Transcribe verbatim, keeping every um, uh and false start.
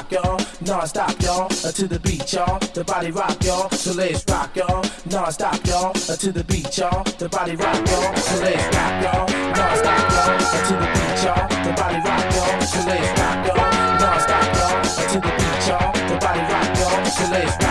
rock, y'all, non-stop, y'all, uh, to the beat, y'all, the body rock, y'all, so let's rock, y'all, non-stop, y'all, uh, to the beat, y'all, the body rock, y'all, so let's rock, y'all, non-stop, y'all, uh, to the beat, y'all, the body rock, y'all, so let's rock, y'all, non-stop, y'all, uh, to the beat, y'all, the body rock, y'all, so let's